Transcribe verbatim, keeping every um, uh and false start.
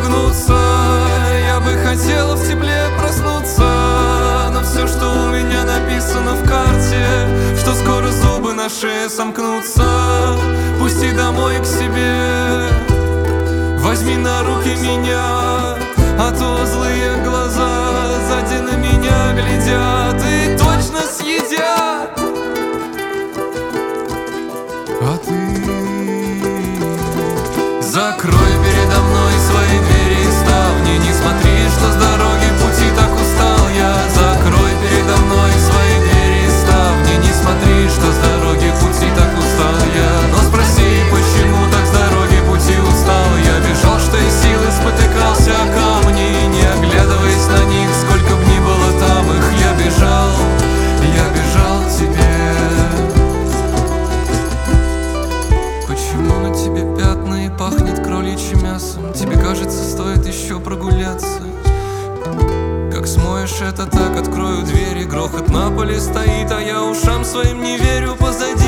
улыбнуться. Я бы хотела в тепле проснуться, но все, что у меня написано в карте, что скоро зубы на шее сомкнутся. Пусти домой к себе, возьми на руки меня, а то злые глаза сзади на меня глядят и точно съедят. А ты закрой передо мной свои двери и ставни. Не смотри, что с дороги пути так устал я. Закрой передо мной свои двери и ставни. Не смотри, что с дороги пути так устал я. Но спроси, почему так с дороги пути устал я. Бежал, что из силы, спотыкался о камни, не оглядываясь на них, сколько б ни было там их. Я бежал, я бежал к тебе. Почему на тебе пятна и пахнет кроличьим мясом? Тебе кажется, стоит еще прогуляться. Как смоешь это, так открою двери. Грохот на поле стоит, а я ушам своим не верю. Позади